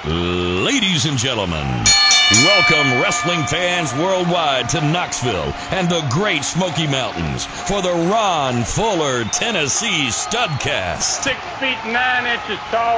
Ladies and gentlemen, welcome wrestling fans worldwide to Knoxville and the Great Smoky Mountains for the Ron Fuller Tennessee Studcast. 6 feet 9 inches tall,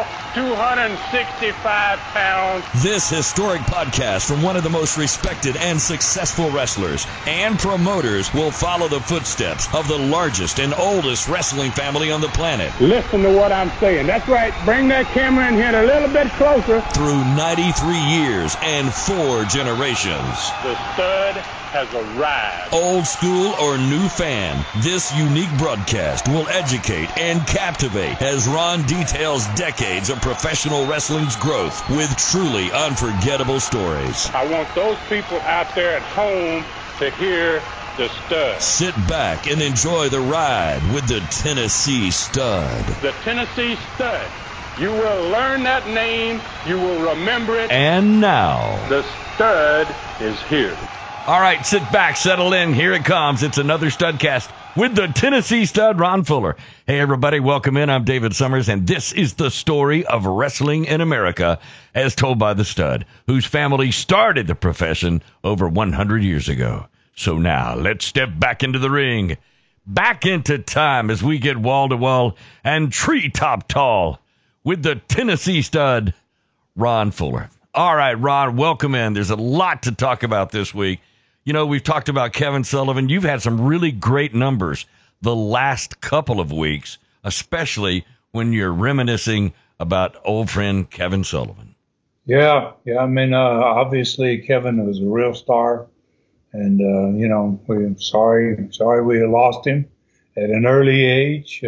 265 pounds. This historic podcast from one of the most respected and successful wrestlers and promoters will follow the footsteps of the largest and oldest wrestling family on the planet. Listen to what I'm saying. That's right. Bring that camera in here a little bit closer. Through 93 years and 4 generations. The stud has arrived. Old school or new fan, this unique broadcast will educate and captivate as Ron details decades of professional wrestling's growth with truly unforgettable stories. I want those people out there at home to hear the stud. Sit back and enjoy the ride with the Tennessee Stud. The Tennessee Stud. You will learn that name. You will remember it. And now, the stud is here. All right, sit back, settle in. Here it comes. It's another Studcast with the Tennessee Stud, Ron Fuller. Hey, everybody, welcome in. I'm David Summers, and this is the story of wrestling in America as told by the Stud, whose family started the profession over 100 years ago. So now, let's step back into the ring, back into time as we get wall-to-wall and treetop tall with the Tennessee Stud, Ron Fuller. All right, Ron, welcome in. There's a lot to talk about this week. You know, we've talked about Kevin Sullivan. You've had some really great numbers the last couple of weeks, especially when you're reminiscing about old friend Kevin Sullivan. Yeah. I mean, obviously Kevin was a real star, and we're sorry we lost him at an early age.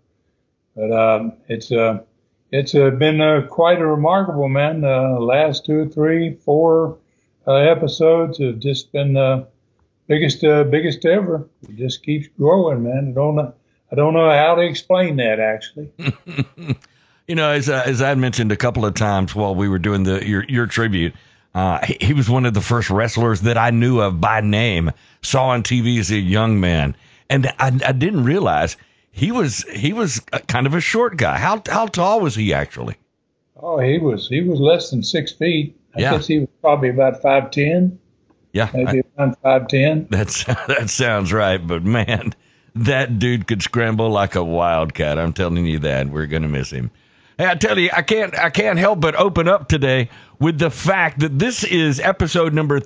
But it's been quite a remarkable, man. Last 2, 3, 4 episodes have just been biggest ever. It just keeps growing, man. I don't know how to explain that, actually. You know, as I mentioned a couple of times while we were doing your tribute, he was one of the first wrestlers that I knew of by name, saw on TV as a young man, and I didn't realize he was kind of a short guy. How tall was he actually? Oh, he was less than 6 feet. I guess he was probably about 5'10". Yeah, maybe around 5'10". That sounds right. But man, that dude could scramble like a wildcat. I'm telling you that. We're gonna miss him. Hey, I tell you, I can't help but open up today with the fact that this is episode number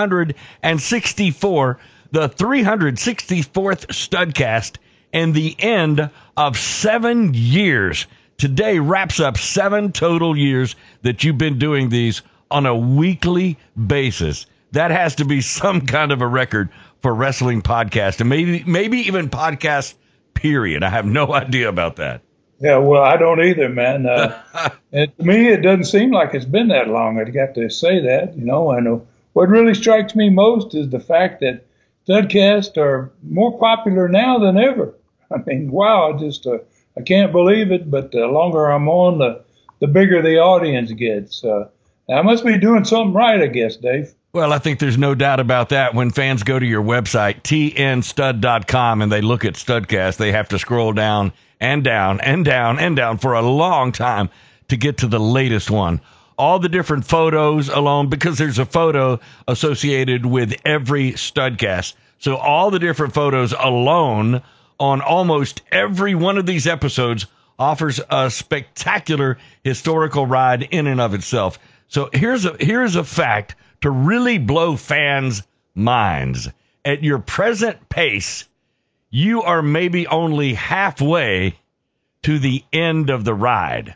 364, the 364th Studcast, and the end of 7 years. Today wraps up 7 total years that you've been doing these on a weekly basis. That has to be some kind of a record for wrestling podcast, and maybe even podcast, period. I have no idea about that. Yeah, well, I don't either, man. And to me, it doesn't seem like it's been that long. I'd have to say that, you know. And what really strikes me most is the fact that Studcasts are more popular now than ever. I mean, wow, I can't believe it, but the longer I'm on, the bigger the audience gets. I must be doing something right, I guess, Dave. Well, I think there's no doubt about that. When fans go to your website, tnstud.com, and they look at Studcast, they have to scroll down and down and down and down for a long time to get to the latest one. All the different photos alone, because there's a photo associated with every Studcast. So all the different photos alone on almost every one of these episodes offers a spectacular historical ride in and of itself. So here's a fact to really blow fans' minds. At your present pace, you are maybe only halfway to the end of the ride.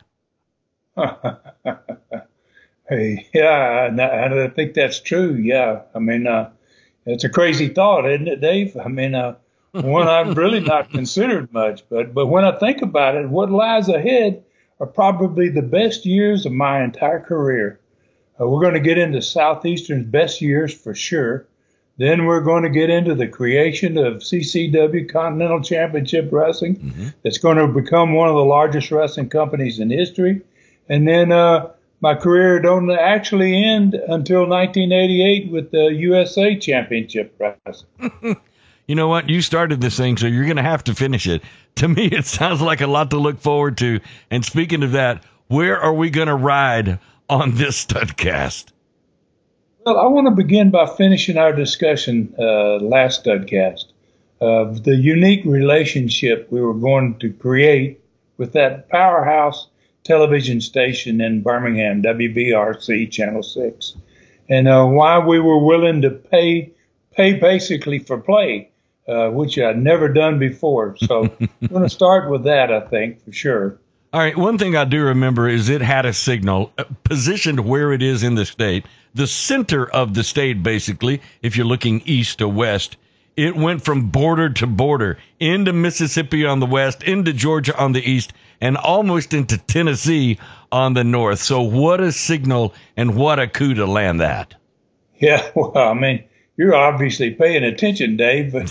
Hey, yeah, I think that's true. Yeah, I mean, it's a crazy thought, isn't it, Dave? I mean, one I've really not considered much, but when I think about it, what lies ahead are probably the best years of my entire career. We're going to get into Southeastern's best years for sure. Then we're going to get into the creation of CCW, Continental Championship Wrestling. Mm-hmm. It's going to become one of the largest wrestling companies in history. And then my career don't actually end until 1988 with the USA Championship Wrestling. You know what? You started this thing, so you're going to have to finish it. To me, it sounds like a lot to look forward to. And speaking of that, where are we going to ride on this studcast? Well, I want to begin by finishing our discussion last studcast of the unique relationship we were going to create with that powerhouse television station in Birmingham, WBRC Channel 6, and why we were willing to pay basically for play, which I'd never done before. So I'm going to start with that, I think, for sure. All right, one thing I do remember is it had a signal positioned where it is in the state, the center of the state, basically, if you're looking east to west. It went from border to border, into Mississippi on the west, into Georgia on the east, and almost into Tennessee on the north. So what a signal and what a coup to land that. Yeah, well, I mean, you're obviously paying attention, Dave, but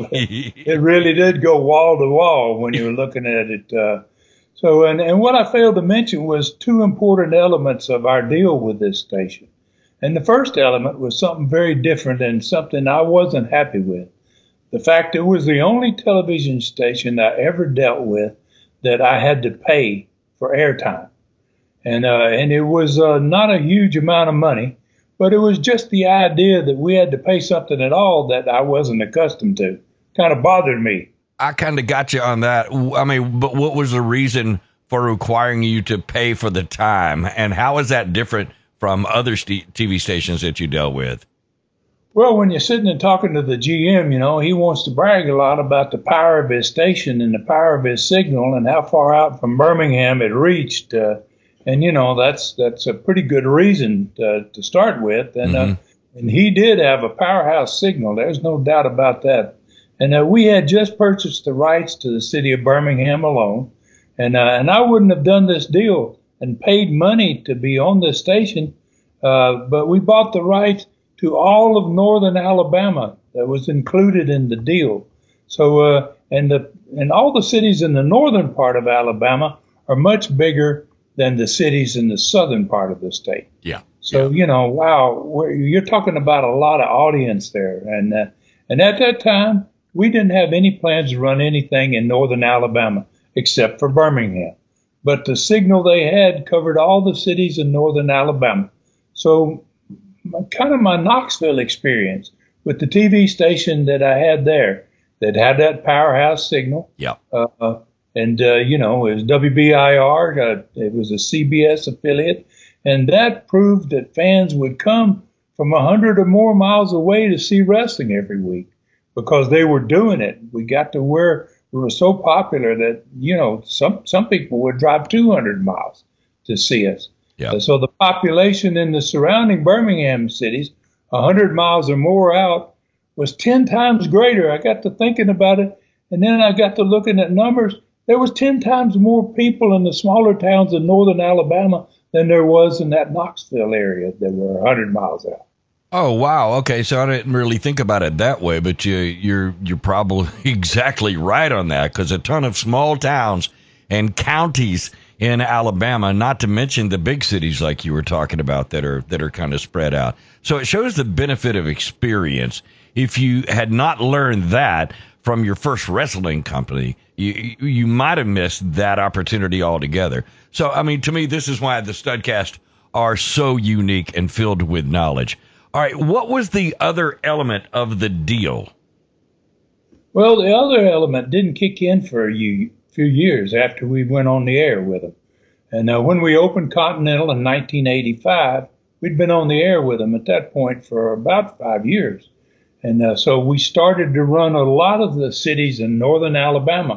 it really did go wall to wall when you were looking at it. And what I failed to mention was two important elements of our deal with this station. And the first element was something very different and something I wasn't happy with. The fact it was the only television station I ever dealt with that I had to pay for airtime. And it was not a huge amount of money, but it was just the idea that we had to pay something at all that I wasn't accustomed to. Kind of bothered me. I kind of got you on that. I mean, but what was the reason for requiring you to pay for the time? And how is that different from other TV stations that you dealt with? Well, when you're sitting and talking to the GM, you know, he wants to brag a lot about the power of his station and the power of his signal and how far out from Birmingham it reached. And, you know, that's a pretty good reason to start with. And he did have a powerhouse signal. There's no doubt about that. And we had just purchased the rights to the city of Birmingham alone. And I wouldn't have done this deal and paid money to be on this station. But we bought the rights to all of northern Alabama that was included in the deal. So, and all the cities in the northern part of Alabama are much bigger than the cities in the southern part of the state. Yeah. So, you know, wow, you're talking about a lot of audience there. And at that time, we didn't have any plans to run anything in northern Alabama except for Birmingham. But the signal they had covered all the cities in northern Alabama. So kind of my Knoxville experience with the TV station that I had there that had that powerhouse signal. Yeah. You know, it was WBIR. It was a CBS affiliate. And that proved that fans would come from 100 or more miles away to see wrestling every week because they were doing it. We got to where we were so popular that, you know, some people would drive 200 miles to see us. Yeah. So the population in the surrounding Birmingham cities, 100 miles or more out, was 10 times greater. I got to thinking about it, and then I got to looking at numbers. There was 10 times more people in the smaller towns in northern Alabama than there was in that Knoxville area that were 100 miles out. Oh, wow. Okay, so I didn't really think about it that way, but you're probably exactly right on that because a ton of small towns and counties in Alabama, not to mention the big cities like you were talking about that are kind of spread out. So it shows the benefit of experience. If you had not learned that from your first wrestling company, you might have missed that opportunity altogether. So, I mean, to me, this is why the Studcast are so unique and filled with knowledge. All right, what was the other element of the deal? Well, the other element didn't kick in for a few years after we went on the air with them. And when we opened Continental in 1985, we'd been on the air with them at that point for about 5 years. And so we started to run a lot of the cities in northern Alabama,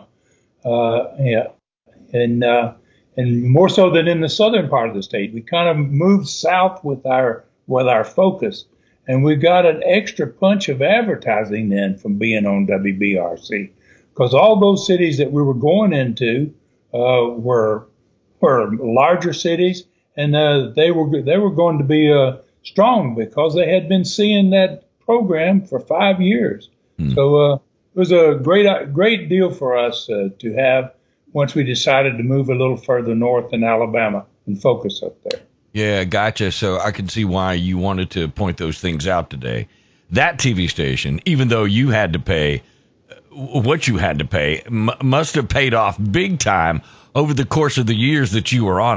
and more so than in the southern part of the state. We kind of moved south with our focus, and we got an extra punch of advertising then from being on WBRC, because all those cities that we were going into were larger cities, and they were going to be strong because they had been seeing that program for 5 years. So it was a great deal for us to have once we decided to move a little further north in Alabama and focus up there. Yeah, gotcha. So I can see why you wanted to point those things out today. That TV station, even though you had to pay what you had to pay, must have paid off big time over the course of the years that you were on it.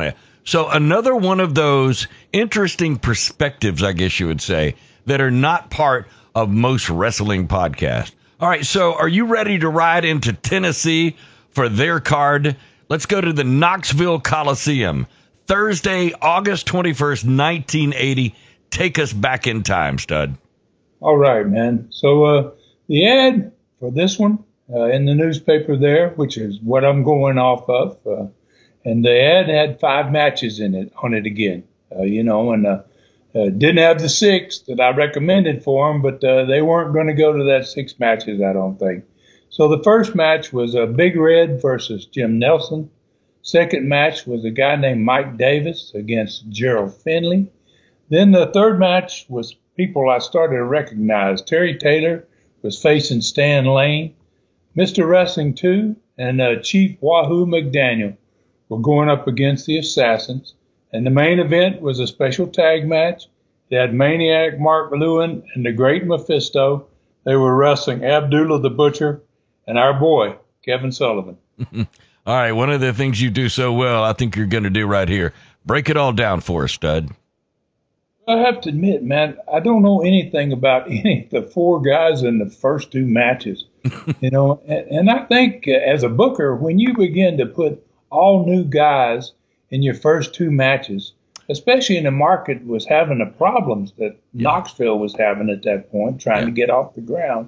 So another one of those interesting perspectives, I guess you would say, that are not part of most wrestling podcasts. All right, so are you ready to ride into Tennessee for their card? Let's go to the Knoxville Coliseum, Thursday, August 21st, 1980. Take us back in time, Stud. All right, man. So the ad for this one in the newspaper there, which is what I'm going off of, and the ad had 5 matches in it on it again, and didn't have the 6 that I recommended for them, but they weren't going to go to that 6 matches, I don't think. So the first match was Big Red versus Jim Nelson. Second match was a guy named Mike Davis against Gerald Finley. Then the third match was people I started to recognize. Terry Taylor was facing Stan Lane. Mr. Wrestling 2 and Chief Wahoo McDaniel were going up against the Assassins. And the main event was a special tag match. They had Maniac Mark Lewin and the Great Mephisto. They were wrestling Abdullah the Butcher and our boy, Kevin Sullivan. All right, one of the things you do so well, I think you're going to do right here. Break it all down for us, Stud. I have to admit, man, I don't know anything about any of the 4 guys in the first 2 matches, and I think as a booker, when you begin to put all new guys in your first 2 matches, especially in the market was having the problems that Knoxville was having at that point, trying to get off the ground,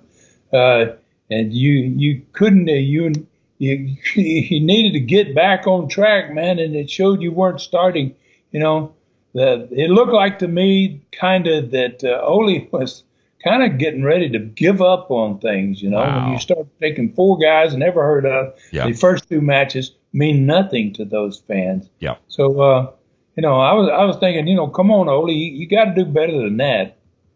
and you couldn't, you needed to get back on track, man, and it showed you weren't starting, that it looked like to me kind of that Ole was kind of getting ready to give up on things, Wow. when you start taking 4 guys never heard of. The first 2 matches mean nothing to those fans. Yeah. So, I was thinking, come on, Ole, you got to do better than that.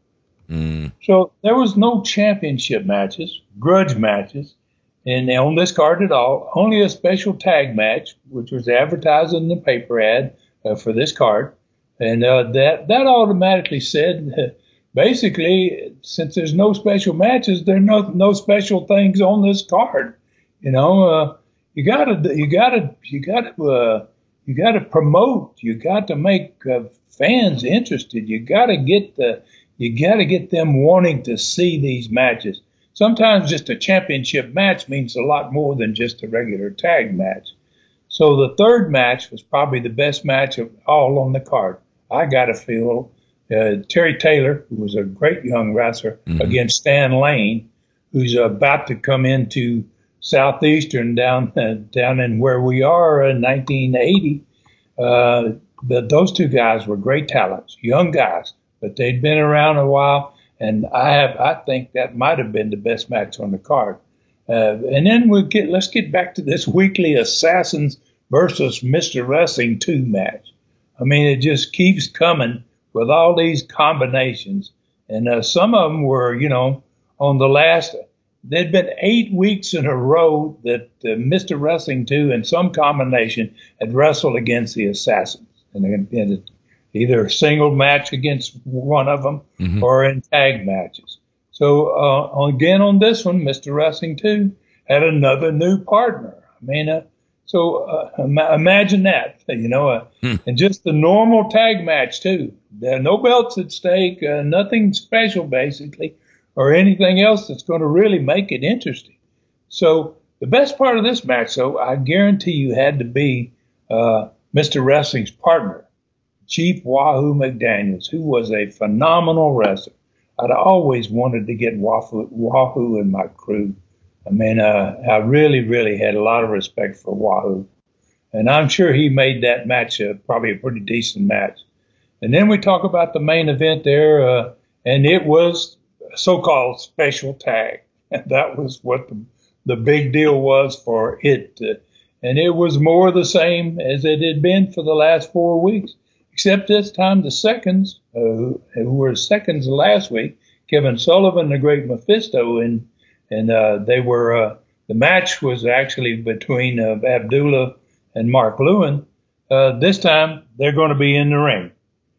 So there was no championship matches, grudge matches, and on this card at all, only a special tag match, which was advertised in the paper ad for this card. And that automatically said, basically, since there's no special matches, there are no special things on this card. You gotta promote. You got to make fans interested. You gotta get them wanting to see these matches. Sometimes just a championship match means a lot more than just a regular tag match. So the third match was probably the best match of all on the card. I got to feel Terry Taylor, who was a great young wrestler, against Stan Lane, who's about to come into Southeastern down in where we are in 1980. But those 2 guys were great talents, young guys, but they'd been around a while, and I think that might have been the best match on the card. And then let's get back to this weekly Assassins versus Mr. Wrestling 2 match. I mean, it just keeps coming with all these combinations. And some of them were, on the last, there'd been 8 weeks in a row that Mr. Wrestling 2 in some combination had wrestled against the Assassins. And either a single match against one of them or in tag matches. So again on this one, Mr. Wrestling 2 had another new partner. I mean, so imagine that, and just the normal tag match too. There are no belts at stake, nothing special basically, or anything else that's going to really make it interesting. So the best part of this match, though, I guarantee you had to be Mr. Wrestling's partner, Chief Wahoo McDaniels, who was a phenomenal wrestler. I'd always wanted to get Wahoo in my crew. I mean, I really, really had a lot of respect for Wahoo. And I'm sure he made that match probably a pretty decent match. And then we talk about the main event there, and it was a so-called special tag. And that was what the big deal was for it. And it was more the same as it had been for the last 4 weeks, except this time the seconds, who were seconds last week, Kevin Sullivan, the Great Mephisto, and they were, the match was actually between Abdullah and Mark Lewin. This time they're going to be in the ring.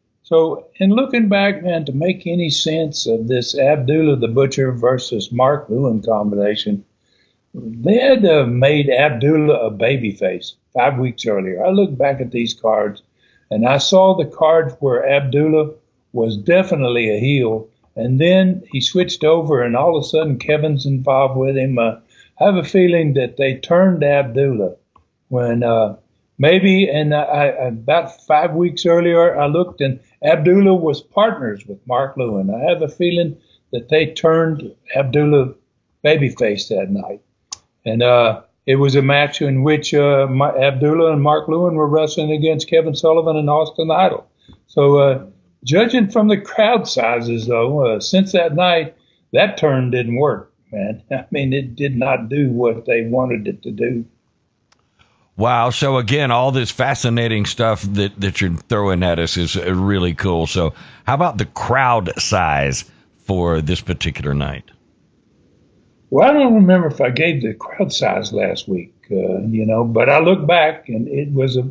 So in looking back, man, to make any sense of this Abdullah the Butcher versus Mark Lewin combination, they had made Abdullah a babyface 5 weeks earlier. I look back at these cards. And I saw the cards where Abdullah was definitely a heel, and then he switched over, and all of a sudden Kevin's involved with him. I have a feeling that they turned Abdullah when maybe, and about 5 weeks earlier, I looked, and Abdullah was partners with Mark Lewin. I have a feeling that they turned Abdullah babyface that night. And it was a match in which Abdullah and Mark Lewin were wrestling against Kevin Sullivan and Austin Idol. So judging from the crowd sizes, though, since that night, that turn didn't work, man. I mean, it did not do what they wanted it to do. Wow. So, again, all this fascinating stuff that you're throwing at us is really cool. So how about the crowd size for this particular night? Well, I don't remember if I gave the crowd size last week, but I look back, and it was a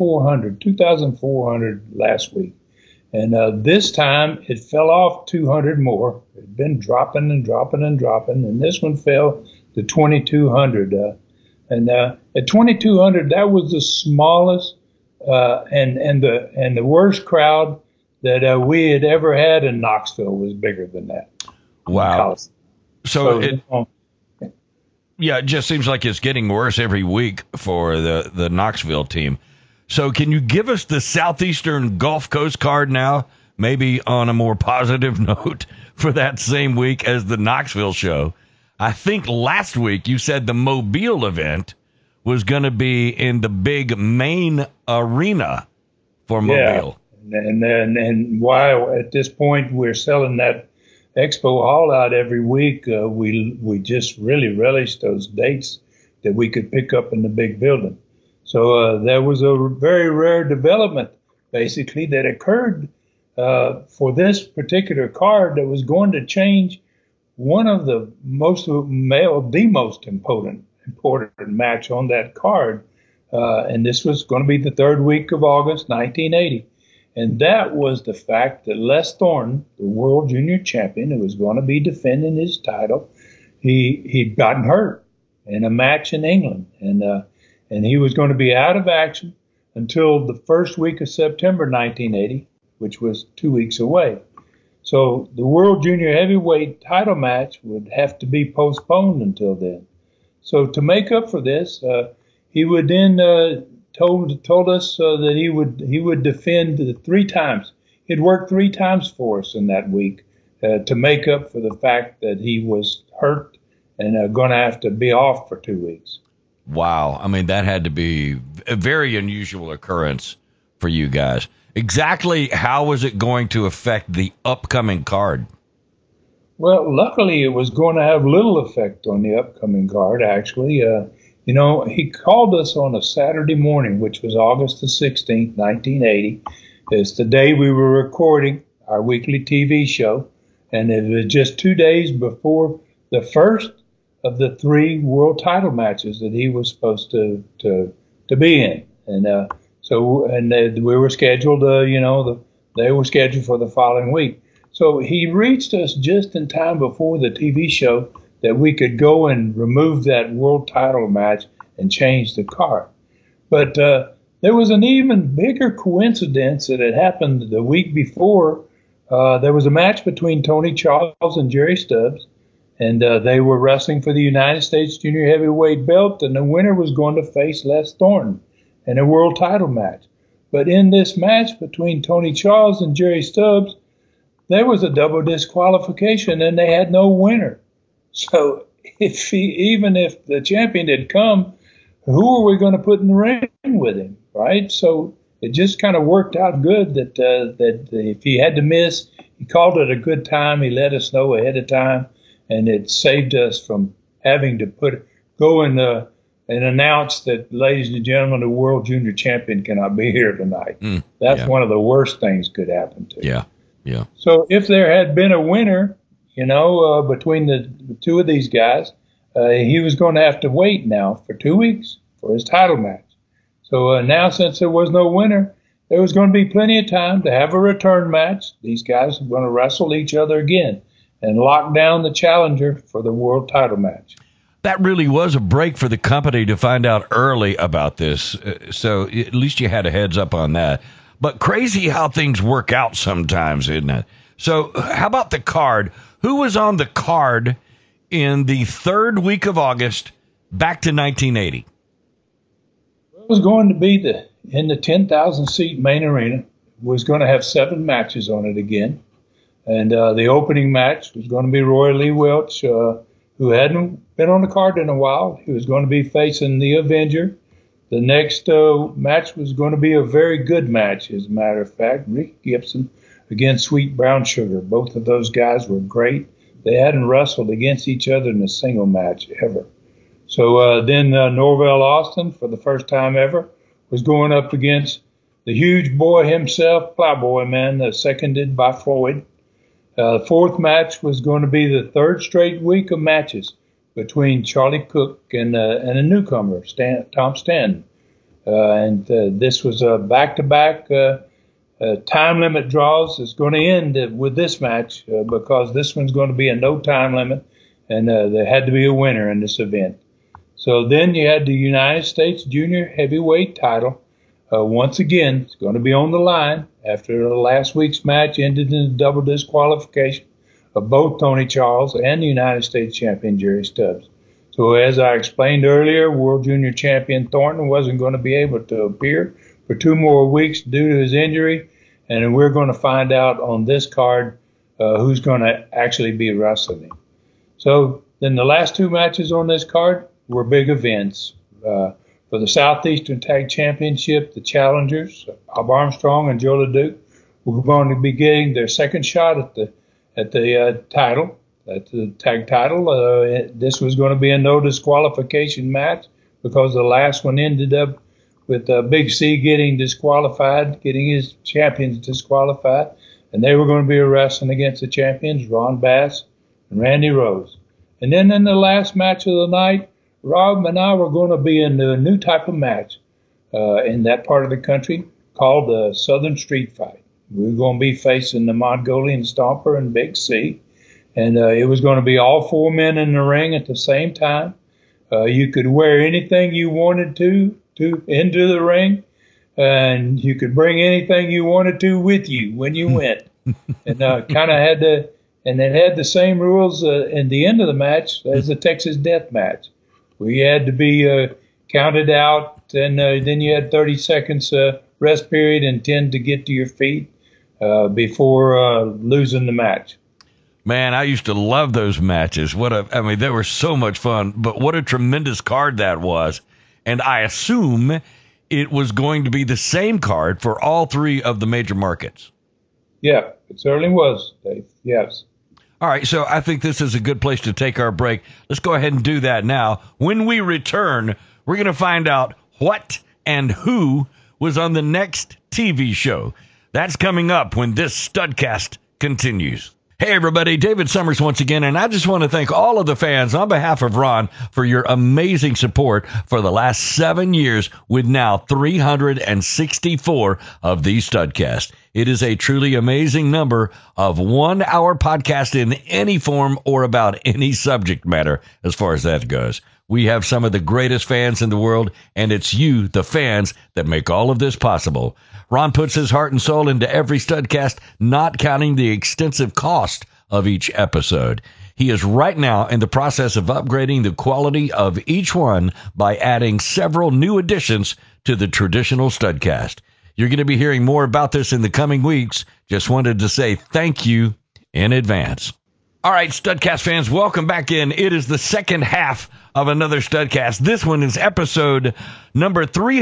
2,400 last week. And this time it fell off 200 more. It had been dropping and dropping and dropping, and this one fell to 2,200. And at 2,200, that was the smallest and the worst crowd that we had ever had in Knoxville was bigger than that. Wow. So it just seems like it's getting worse every week for the Knoxville team. So can you give us the Southeastern Gulf Coast card now, maybe on a more positive note for that same week as the Knoxville show? I think last week you said the Mobile event was going to be in the big main arena for Mobile. Yeah, and while at this point we're selling that Expo Hall out every week, we just really relished those dates that we could pick up in the big building. So there was a very rare development, basically, that occurred for this particular card that was going to change one of the most important match on that card. And this was going to be the third week of August, 1980. And that was the fact that Les Thornton, the world junior champion who was going to be defending his title, he'd gotten hurt in a match in England. And he was going to be out of action until the first week of September 1980, which was 2 weeks away. So the World Junior Heavyweight title match would have to be postponed until then. So to make up for this, he would then told us that he would defend 3 times. He'd worked 3 times for us in that week to make up for the fact that he was hurt and going to have to be off for 2 weeks. Wow. I mean, that had to be a very unusual occurrence for you guys. Exactly how was it going to affect the upcoming card? Well, luckily, it was going to have little effect on the upcoming card, actually. He called us on a Saturday morning, which was August the 16th, 1980. It's the day we were recording our weekly TV show, and it was just 2 days before the first of the 3 world title matches that he was supposed to be in. And we were scheduled, they were scheduled for the following week. So he reached us just in time before the TV show that we could go and remove that world title match and change the card. But there was an even bigger coincidence that had happened the week before. There was a match between Tony Charles and Jerry Stubbs, and they were wrestling for the United States Junior Heavyweight belt, and the winner was going to face Les Thornton in a world title match. But in this match between Tony Charles and Jerry Stubbs, there was a double disqualification, and they had no winner. So even if the champion had come, who are we going to put in the ring with him, right? So it just kind of worked out good that if he had to miss, he called it a good time. He let us know ahead of time, and it saved us from having to go and announce that, ladies and gentlemen, the world junior champion cannot be here tonight. That's one of the worst things could happen to him. Yeah. So if there had been a winner, between the 2 of these guys, he was going to have to wait now for 2 weeks for his title match. So now, since there was no winner, there was going to be plenty of time to have a return match. These guys were going to wrestle each other again and lock down the challenger for the world title match. That really was a break for the company to find out early about this. So at least you had a heads up on that. But crazy how things work out sometimes, isn't it? So how about the card? Who was on the card in the third week of August back to 1980? It was going to be in the 10,000 seat main arena. Was going to have 7 matches on it again. And the opening match was going to be Roy Lee Welch, who hadn't been on the card in a while. He was going to be facing the Avenger. The next match was going to be a very good match, as a matter of fact. Rick Gibson against Sweet Brown Sugar. Both of those guys were great. They hadn't wrestled against each other in a single match ever. So then Norvell Austin, for the first time ever, was going up against the huge boy himself, Plowboy Man, seconded by Floyd. The fourth match was going to be the third straight week of matches between Charlie Cook and a newcomer, Tom Stanton. This was a back-to-back time limit draws. It's going to end with this match because this one's going to be a no time limit, and there had to be a winner in this event. So then you had the United States Junior Heavyweight title. Once again, it's going to be on the line after last week's match ended in a double disqualification of both Tony Charles and the United States champion Jerry Stubbs. So as I explained earlier, World Junior Champion Thornton wasn't going to be able to appear for 2 more weeks due to his injury, and we're going to find out on this card who's going to actually be wrestling him. So then the last 2 matches on this card were big events. For the Southeastern Tag Championship, the challengers, Bob Armstrong and Joe LeDuc, were going to be getting their second shot at the title, at the tag title. This was going to be a no disqualification match because the last one ended up with Big C getting disqualified, getting his champions disqualified, and they were going to be wrestling against the champions, Ron Bass and Randy Rose. And then in the last match of the night, Rob and I were going to be in a new type of match in that part of the country called the Southern Street Fight. We were going to be facing the Mongolian Stomper and Big C, and it was going to be all 4 men in the ring at the same time. You could wear anything you wanted to into the ring, and you could bring anything you wanted to with you when you went. And kind of had the, and it had the same rules in the end of the match as the Texas Death Match. We had to be counted out, and then you had 30 seconds rest period and 10 to get to your feet before losing the match. Man, I used to love those matches. They were so much fun, but what a tremendous card that was. And I assume it was going to be the same card for all 3 of the major markets. Yeah, it certainly was, Dave. Yes. All right, so I think this is a good place to take our break. Let's go ahead and do that now. When we return, we're going to find out what and who was on the next TV show. That's coming up when this Studcast continues. Hey, everybody, David Summers once again, and I just want to thank all of the fans on behalf of Ron for your amazing support for the last 7 years with now 364 of these Studcasts. It is a truly amazing number of 1-hour podcast in any form or about any subject matter as far as that goes. We have some of the greatest fans in the world, and it's you, the fans, that make all of this possible. Ron puts his heart and soul into every Studcast, not counting the extensive cost of each episode. He is right now in the process of upgrading the quality of each one by adding several new additions to the traditional Studcast. You're going to be hearing more about this in the coming weeks. Just wanted to say thank you in advance. All right, Studcast fans, welcome back in. It is the second half of another Studcast. This one is episode number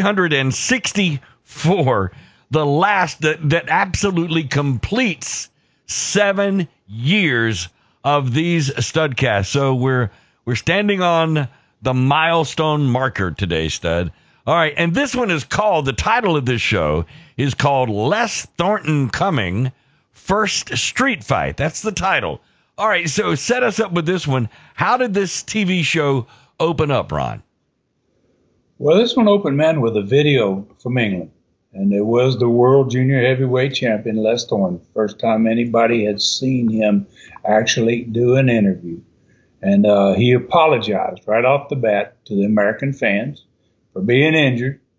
364. The last that absolutely completes 7 years of these Studcasts. So we're standing on the milestone marker today, Stud. All right, and this one is called, the title of this show is called Les Thornton Coming, First Street Fight. That's the title. All right, so set us up with this one. How did this TV show open up, Ron? Well, this one opened, man, with a video from England. And it was the World Junior Heavyweight Champion, Les Thornton. First time anybody had seen him actually do an interview. And he apologized right off the bat to the American fans for being injured,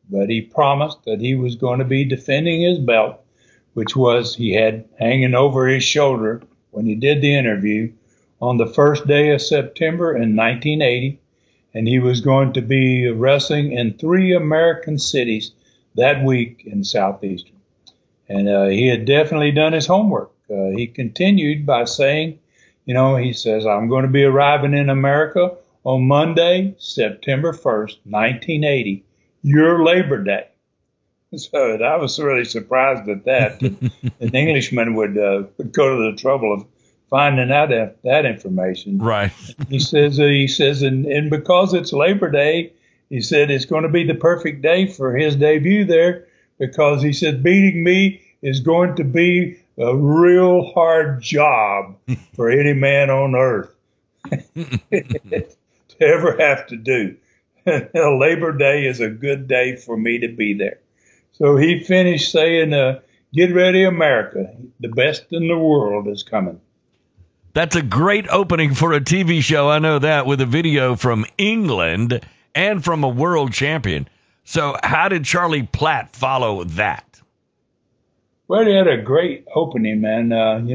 but he promised that he was going to be defending his belt, which was he had hanging over his shoulder when he did the interview on the first day of September in 1980. And he was going to be wrestling in 3 American cities that week in Southeastern. And he had definitely done his homework. He continued by saying, he says, I'm going to be arriving in America on Monday, September 1st, 1980, your Labor Day. So I was really surprised at that. An Englishman would go to the trouble of finding out that information. Right. He says, and because it's Labor Day, he said it's going to be the perfect day for his debut there, because he said beating me is going to be a real hard job for any man on earth to ever have to do. Labor Day is a good day for me to be there. So he finished saying, get ready, America. The best in the world is coming. That's a great opening for a TV show. I know that, with a video from England and from a world champion. So how did Charlie Platt follow that? Well, he had a great opening, man.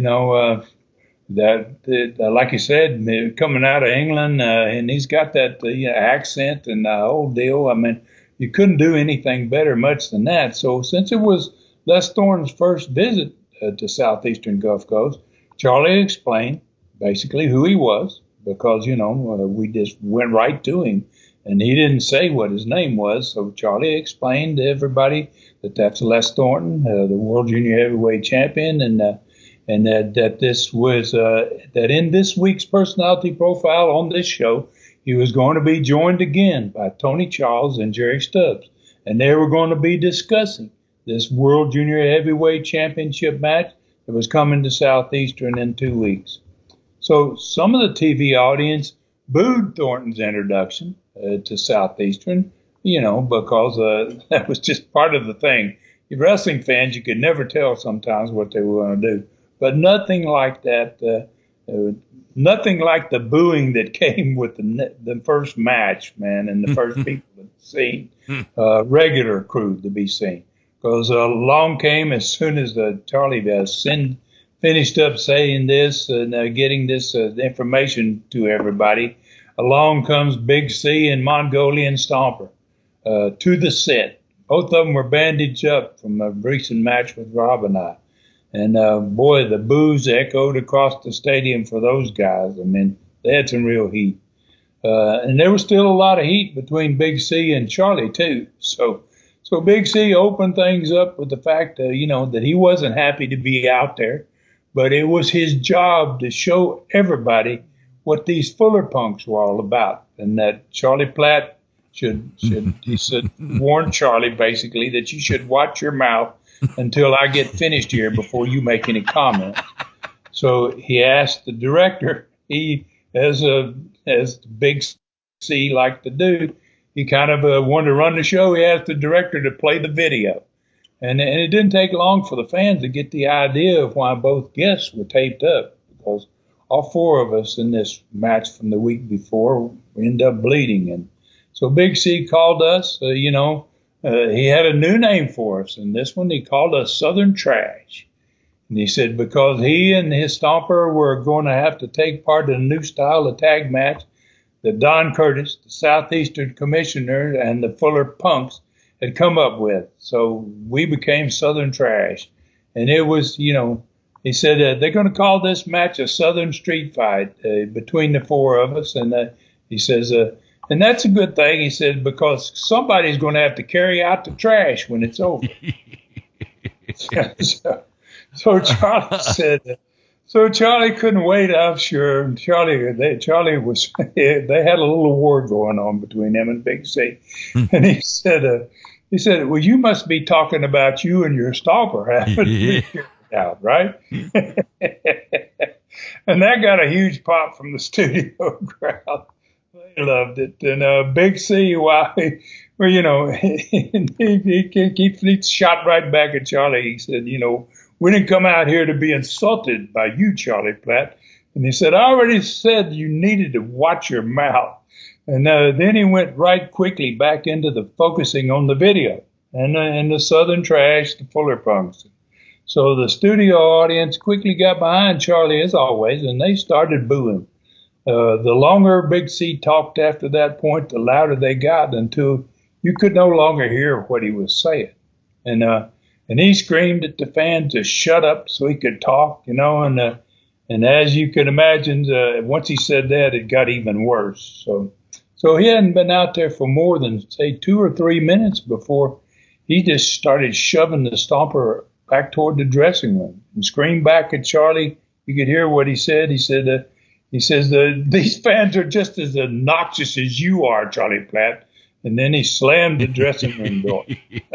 Like you said, coming out of England, and he's got that accent and the whole deal. I mean, you couldn't do anything better much than that. So since it was Les Thornton's first visit to Southeastern Gulf Coast, Charlie explained basically who he was, because, we just went right to him. And he didn't say what his name was, so Charlie explained to everybody that that's Les Thornton, the World Junior Heavyweight Champion, and that this was that in this week's personality profile on this show, he was going to be joined again by Tony Charles and Jerry Stubbs, and they were going to be discussing this World Junior Heavyweight Championship match that was coming to Southeastern in 2 weeks. So some of the TV audience booed Thornton's introduction to Southeastern, because that was just part of the thing. Wrestling fans, you could never tell sometimes what they were going to do. But nothing like that, nothing like the booing that came with the first match, man, and the first people to be seen, regular crew to be seen. Because along came, as soon as Charlie finished up saying this and getting this information to everybody, along comes Big C and Mongolian Stomper to the set. Both of them were bandaged up from a recent match with Rob and I. And, boy, the boos echoed across the stadium for those guys. I mean, they had some real heat. And there was still a lot of heat between Big C and Charlie, too. So Big C opened things up with the fact that, that he wasn't happy to be out there, but it was his job to show everybody what these Fuller punks were all about, and that Charlie Platt should warn Charlie basically that you should watch your mouth until I get finished here before you make any comment. So he asked the director, as Big C liked to do, he kind of wanted to run the show. He asked the director to play the video. And it didn't take long for the fans to get the idea of why both guests were taped up, because all 4 of us in this match from the week before ended up bleeding. And so Big C called us, he had a new name for us. And this one, he called us Southern Trash. And he said because he and his Stomper were going to have to take part in a new style of tag match that Don Curtis, the Southeastern Commissioner, and the Fuller Punks had come up with. So we became Southern Trash. And it was, he said they're going to call this match a Southern Street Fight between the 4 of us. And he says, and that's a good thing, he said, because somebody's going to have to carry out the trash when it's over. So Charlie said, so Charlie couldn't wait, I'm sure. Charlie was, they had a little war going on between him and Big C. And he said, well, you must be talking about you and your Stomper having to be carried out, right? And that got a huge pop from the studio crowd. They loved it. And Big C, he shot right back at Charlie. He said, we didn't come out here to be insulted by you, Charlie Platt. And he said, I already said you needed to watch your mouth. And then he went right quickly back into the focusing on the video and the Southern trash, the Fuller punks. So the studio audience quickly got behind Charlie, as always, and they started booing. The longer Big C talked after that point, the louder they got until you could no longer hear what he was saying. And he screamed at the fan to shut up so he could talk, and as you can imagine, once he said that, it got even worse. So he hadn't been out there for more than, say, 2 or 3 minutes before he just started shoving the Stomper back toward the dressing room and screamed back at Charlie. You could hear what he said. He said, these fans are just as obnoxious as you are, Charlie Platt. And then he slammed the dressing room door.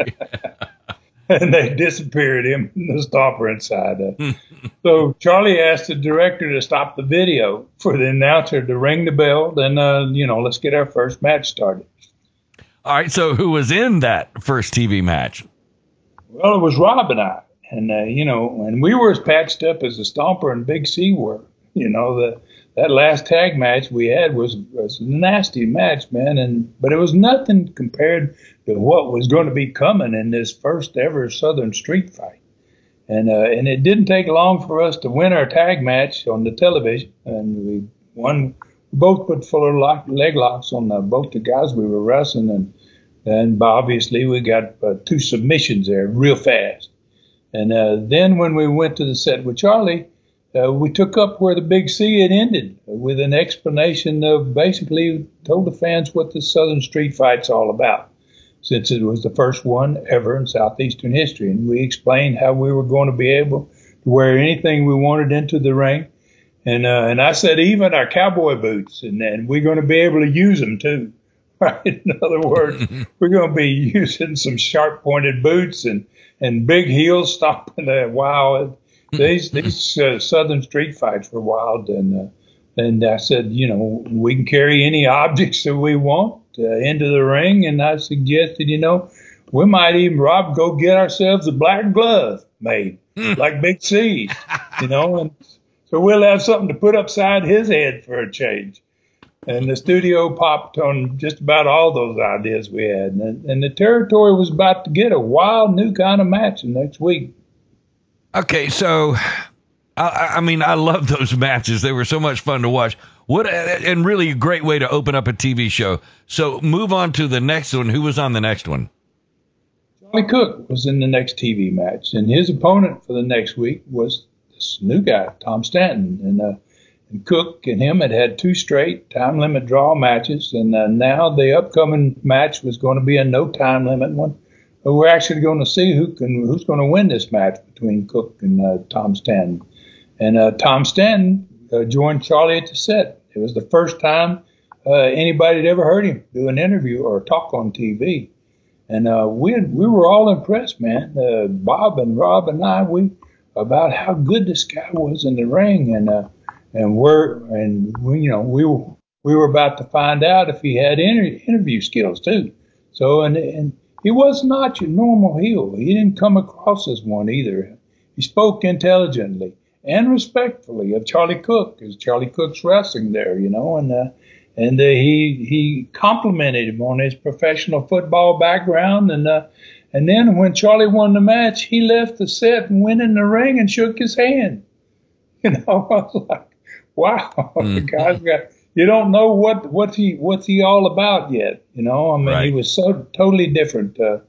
And they disappeared, him and the Stomper inside. So Charlie asked the director to stop the video for the announcer to ring the bell. Then, let's get our first match started. All right, so who was in that first TV match? Well, it was Rob and I. And, and we were as patched up as the Stomper and Big C were. That last tag match we had was a nasty match, man. But it was nothing compared to what was going to be coming in this first ever Southern street fight. And it didn't take long for us to win our tag match on the television. And we won. We both put Fuller leg locks on both the guys we were wrestling. And obviously we got 2 submissions there real fast. And then when we went to the set with Charlie, we took up where the Big C had ended with an explanation of basically told the fans what the Southern Street Fight's all about, since it was the first one ever in Southeastern history. And we explained how we were going to be able to wear anything we wanted into the ring. And I said, even our cowboy boots, and we're going to be able to use them too. Right? In other words, we're going to be using some sharp pointed boots and big heels stomping that wow. These Southern street fights were wild, and I said, we can carry any objects that we want into the ring, and I suggested, we might even, Rob, go get ourselves a black glove made, like Big C's, and so we'll have something to put upside his head for a change. And the studio popped on just about all those ideas we had, and the territory was about to get a wild new kind of match the next week. Okay, so I love those matches. They were so much fun to watch. And really a great way to open up a TV show. So move on to the next one. Who was on the next one? Charlie Cook was in the next TV match, and his opponent for the next week was this new guy, Tom Stanton. And Cook and him had 2 straight time limit draw matches, and now the upcoming match was going to be a no time limit one. But we're actually going to see who's going to win this match between Cook and Tom Stanton. And Tom Stanton joined Charlie at the set. It was the first time anybody had ever heard him do an interview or talk on TV. And we were all impressed, man. Bob and Rob and I, about how good this guy was in the ring, and we were about to find out if he had interview skills too. So and he was not your normal heel. He didn't come across as one either. He spoke intelligently and respectfully of Charlie Cook, as Charlie Cook's wrestling there, and he complimented him on his professional football background. And then when Charlie won the match, he left the set and went in the ring and shook his hand. I was like, wow, the guy's got. You don't know what's he all about yet, Right. He was so totally different. I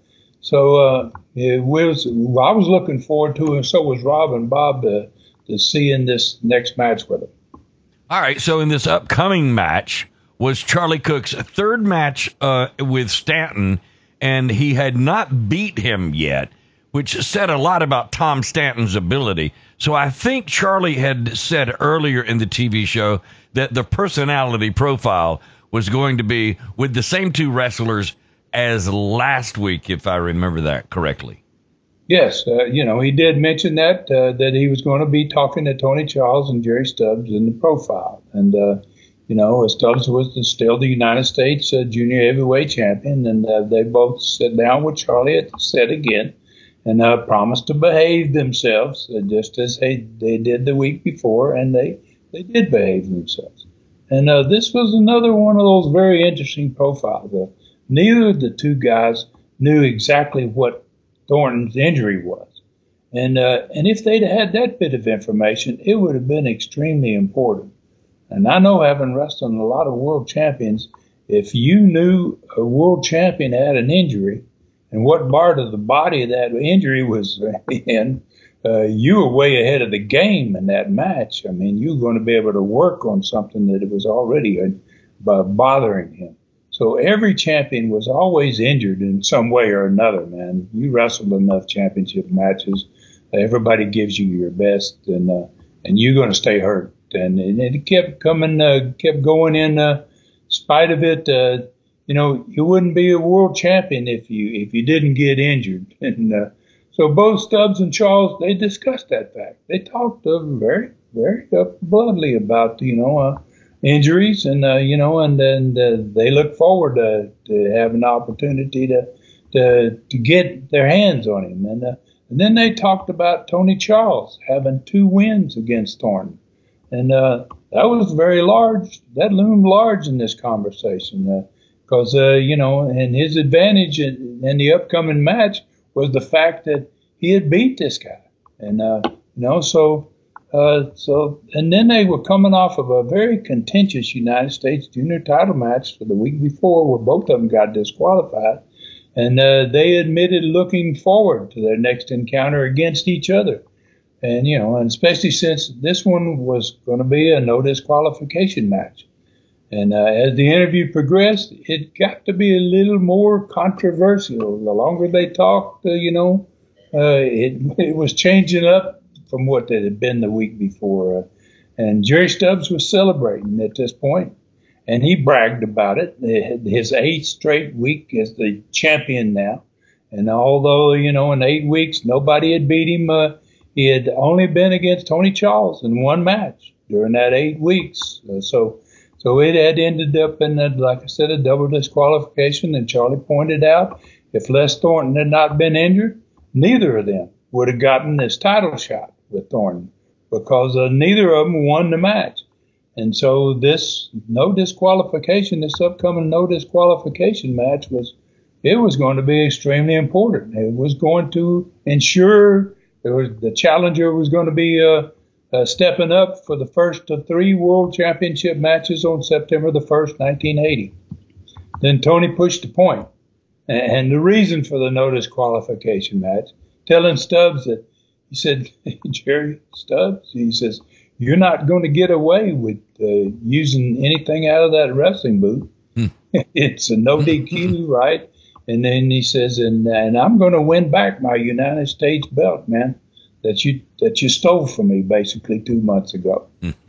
was looking forward to, and so was Rob and Bob, to seeing this next match with him. All right, so in this upcoming match was Charlie Cook's 3rd match with Stanton, and he had not beat him yet, which said a lot about Tom Stanton's ability. So I think Charlie had said earlier in the TV show that the personality profile was going to be with the same 2 wrestlers as last week, if I remember that correctly. Yes, he did mention that he was going to be talking to Tony Charles and Jerry Stubbs in the profile. And, Stubbs was still the United States junior heavyweight champion, and they both sat down with Charlie at the set again and promised to behave themselves just as they did the week before, and they They did behave themselves. And this was another one of those very interesting profiles. Neither of the two guys knew exactly what Thornton's injury was. And if they'd had that bit of information, it would have been extremely important. And I know, having wrestled a lot of world champions, if you knew a world champion had an injury and what part of the body that injury was in, you were way ahead of the game in that match. I mean, you were going to be able to work on something that was already bothering him. So every champion was always injured in some way or another, man. You wrestled enough championship matches. Everybody gives you your best, and you're going to stay hurt. And it kept coming, kept going in spite of it. You wouldn't be a world champion if you didn't get injured. And so both Stubbs and Charles, they discussed that fact. They talked very, very bluntly about injuries, and they look forward to have an opportunity to get their hands on him. And then they talked about Tony Charles having 2 wins against Thornton. And that was very large. That loomed large in this conversation because, and his advantage in the upcoming match was the fact that he had beat this guy. And, so and then they were coming off of a very contentious United States junior title match for the week before where both of them got disqualified. And they admitted looking forward to their next encounter against each other. And, and especially since this one was going to be a no disqualification match. And as the interview progressed, it got to be a little more controversial. The longer they talked, it was changing up from what it had been the week before. And Jerry Stubbs was celebrating at this point. And he bragged about it, his 8th straight week as the champion now. And although, in 8 weeks, nobody had beat him, he had only been against Tony Charles in 1 match during that 8 weeks. So it had ended up in, like I said, a double disqualification. And Charlie pointed out, if Les Thornton had not been injured, neither of them would have gotten this title shot with Thornton because neither of them won the match. And so this upcoming no disqualification match was going to be extremely important. It was going to ensure the challenger was going to be stepping up for the first of 3 world championship matches on September the 1st, 1980. Then Tony pushed the point. And the reason for the no disqualification match, telling Stubbs that, he said, Jerry Stubbs, he says, you're not going to get away with using anything out of that wrestling booth. It's a no DQ, right? And then he says, and I'm going to win back my United States belt, man, that you stole from me basically 2 months ago.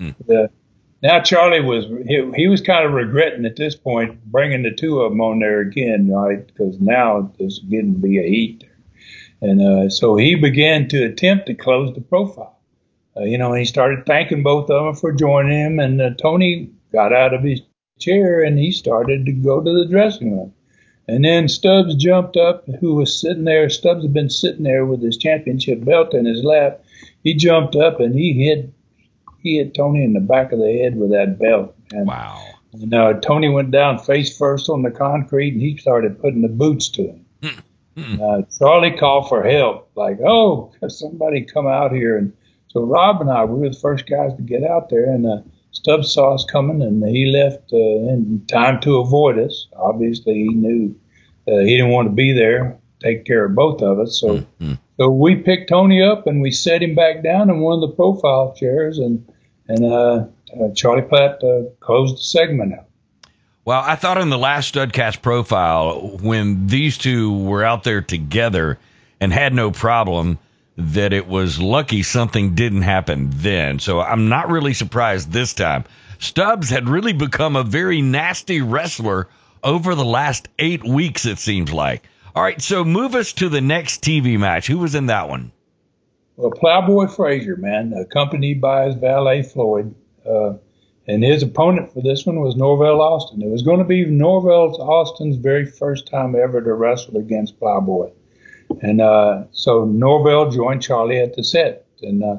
Now Charlie was kind of regretting at this point bringing the 2 of them on there again, right? Because now there's getting to be a heat there. And so he began to attempt to close the profile. He started thanking both of them for joining him, and Tony got out of his chair and he started to go to the dressing room. And then Stubbs jumped up, who was sitting there. Stubbs had been sitting there with his championship belt in his lap. He jumped up and he hit Tony in the back of the head with that belt. And, wow. And Tony went down face first on the concrete and he started putting the boots to him. Charlie called for help, like, oh, somebody come out here. And so Rob and I, we were the first guys to get out there, and Stubbs saw us coming, and he left in time to avoid us. Obviously, he knew he didn't want to be there, take care of both of us. So we picked Tony up, and we set him back down in one of the profile chairs, and Charlie Platt closed the segment out. Well, I thought in the last Studcast profile, when these two were out there together and had no problem, that it was lucky something didn't happen then. So I'm not really surprised this time. Stubbs had really become a very nasty wrestler over the last 8 weeks, it seems like. All right, so move us to the next TV match. Who was in that one? Well, Plowboy Frazier, man, accompanied by his valet Floyd. And his opponent for this one was Norvell Austin. It was going to be Norvell Austin's very first time ever to wrestle against Plowboy. And so Norvell joined Charlie at the set. And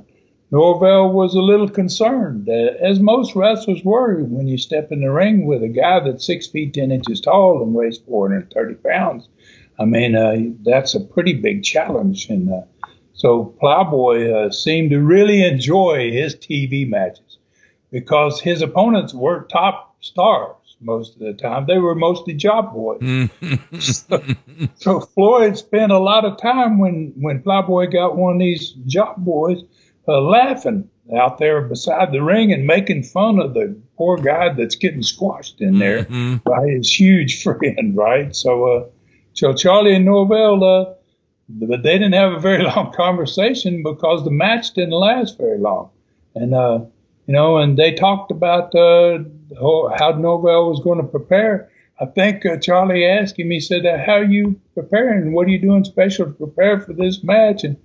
Norvell was a little concerned, as most wrestlers were when you step in the ring with a guy that's 6 feet 10 inches tall and weighs 430 pounds. I mean, that's a pretty big challenge. And so Plowboy seemed to really enjoy his TV matches because his opponents were top stars most of the time. They were mostly job boys. So Floyd spent a lot of time when Plowboy got one of these job boys laughing out there beside the ring and making fun of the poor guy that's getting squashed in there by his huge friend, right? So Charlie and Norvell, but they didn't have a very long conversation because the match didn't last very long. And, and they talked about how Norvell was going to prepare. I think Charlie asked him, he said, how are you preparing? What are you doing special to prepare for this match? And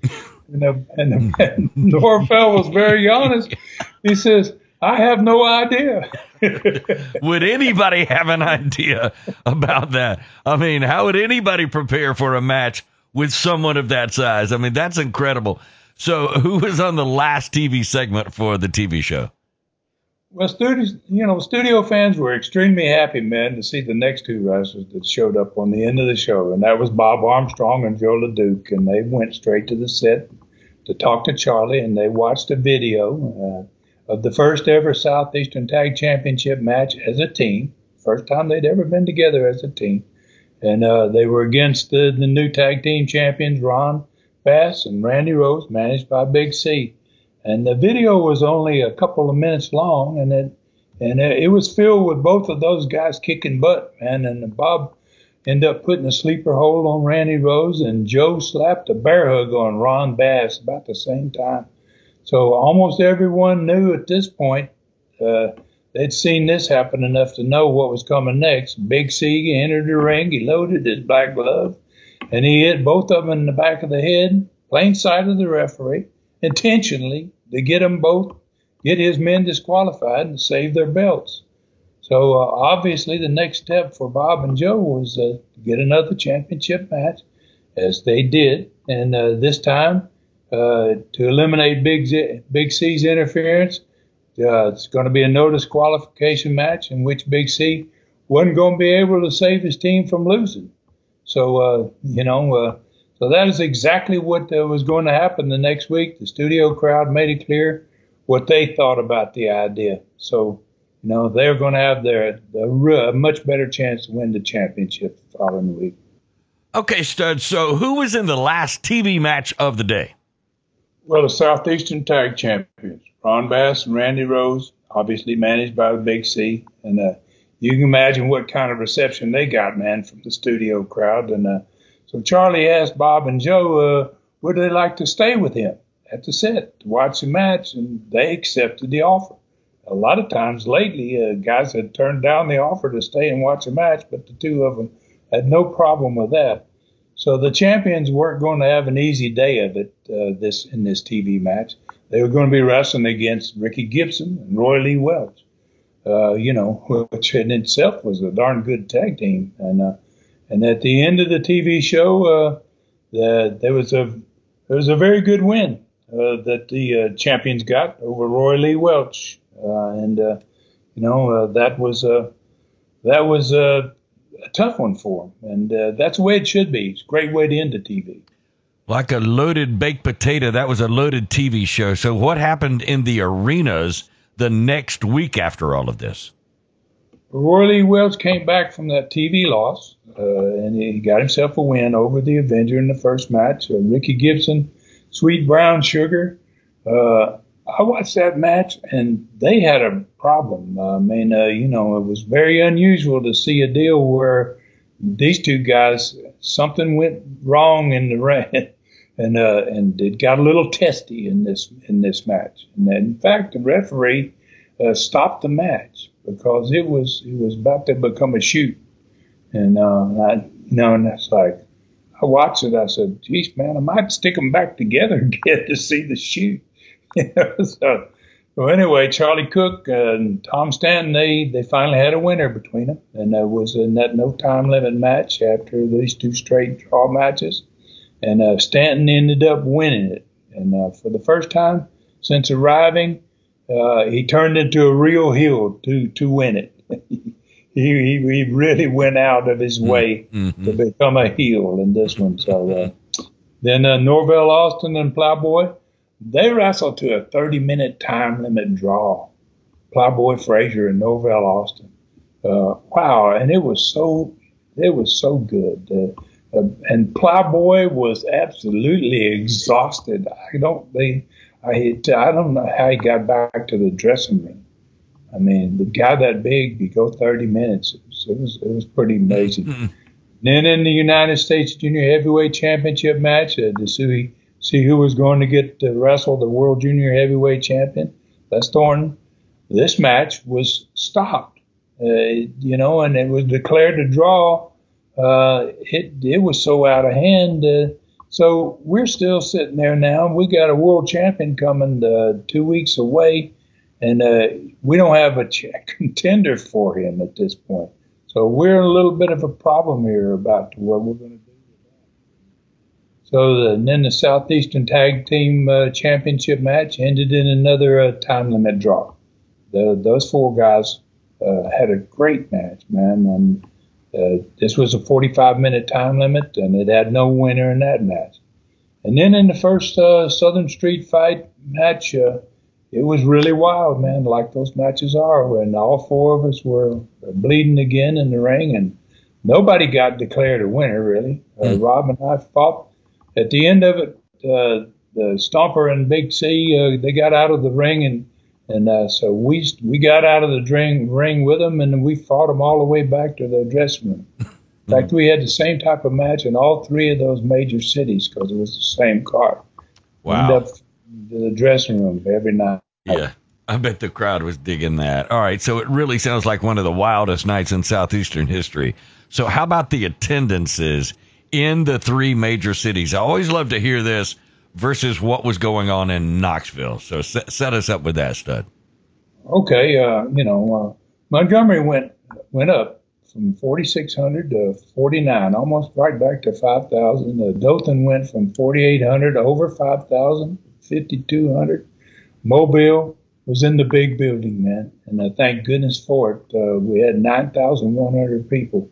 Norvell was very honest. He says, I have no idea. Would anybody have an idea about that? I mean, how would anybody prepare for a match with someone of that size? I mean, that's incredible. So who was on the last TV segment for the TV show? Well, studio fans were extremely happy, man, to see the next two wrestlers that showed up on the end of the show, and that was Bob Armstrong and Joe LeDuc, and they went straight to the set to talk to Charlie, and they watched a video of the first ever Southeastern Tag Championship match as a team, first time they'd ever been together as a team, and they were against the new tag team champions, Ron Bass and Randy Rose, managed by Big C. And the video was only a couple of minutes long, and it was filled with both of those guys kicking butt, man. And Bob ended up putting a sleeper hold on Randy Rose, and Joe slapped a bear hug on Ron Bass about the same time. So almost everyone knew at this point they'd seen this happen enough to know what was coming next. Big C entered the ring. He loaded his black glove, and he hit both of them in the back of the head, plain sight of the referee, intentionally, to get his men disqualified and save their belts. So obviously the next step for Bob and Joe was to get another championship match, as they did. And this time, to eliminate Big C's interference, it's going to be a no disqualification match in which Big C wasn't going to be able to save his team from losing. So, so that is exactly what was going to happen the next week. The studio crowd made it clear what they thought about the idea. So, they're going to have a much better chance to win the championship the following week. Okay, Stud. So who was in the last TV match of the day? Well, the Southeastern Tag Champions, Ron Bass and Randy Rose, obviously managed by the Big C. And you can imagine what kind of reception they got, man, from the studio crowd. And so Charlie asked Bob and Joe, would they like to stay with him at the set to watch the match, and they accepted the offer. A lot of times lately, guys had turned down the offer to stay and watch a match, but the two of them had no problem with that. So the champions weren't going to have an easy day of it in this TV match. They were going to be wrestling against Ricky Gibson and Roy Lee Welch, which in itself was a darn good tag team. And at the end of the TV show, there was a very good win that the champions got over Roy Lee Welch, that was a tough one for them, and that's the way it should be. It's a great way to end the TV. Like a loaded baked potato, that was a loaded TV show. So what happened in the arenas the next week after all of this? Roy Lee Welch came back from that TV loss, and he got himself a win over the Avenger in the first match. Ricky Gibson, Sweet Brown Sugar. I watched that match, and they had a problem. It was very unusual to see a deal where these two guys, something went wrong in the ring, and it got a little testy in this match. And in fact, the referee stopped the match because it was about to become a shoot. And and that's like, I watched it. I said, "Geez, man, I might stick them back together again to see the shoot." So anyway, Charlie Cook and Tom Stanton, they finally had a winner between them, and there was in that no time limit match after these two straight draw matches, and Stanton ended up winning it. And for the first time, since arriving, he turned into a real heel to win it. he really went out of his way to become a heel in this one. So then Norvell Austin and Plowboy, they wrestled to a 30-minute time limit draw. Plowboy Frazier and Norvell Austin. Wow, and it was so good. And Plowboy was absolutely exhausted. I don't know how he got back to the dressing room. I mean, the guy that big, you go 30 minutes. It was pretty amazing. Then in the United States Junior Heavyweight Championship match, to see who was going to get to wrestle the World Junior Heavyweight Champion, Les Thornton. This match was stopped, and it was declared a draw. It was so out of hand. So we're still sitting there now. We got a world champion coming 2 weeks away, and we don't have a contender for him at this point. So we're in a little bit of a problem here about what we're going to do with that. So then the Southeastern Tag Team Championship match ended in another time limit draw. Those four guys had a great match, man. And this was a 45-minute time limit, and it had no winner in that match. And then in the first Southern Street Fight match, it was really wild, man, like those matches are. And all four of us were bleeding again in the ring, and nobody got declared a winner, really. Rob and I fought. At the end of it, the Stomper and Big C, they got out of the ring, and so we got out of the ring with them, and we fought them all the way back to the dressing room. In fact, we had the same type of match in all three of those major cities because it was the same card. Wow. End up in the dressing room every night. Yeah, I bet the crowd was digging that. All right, so it really sounds like one of the wildest nights in Southeastern history. So how about the attendances in the three major cities? I always love to hear this versus what was going on in Knoxville. So set us up with that, Stud. Okay, Montgomery went up from 4,600 to 49, almost right back to 5,000. Dothan went from 4,800 to over 5,000, 5,200. Mobile was in the big building, man, and thank goodness for it. We had 9,100 people,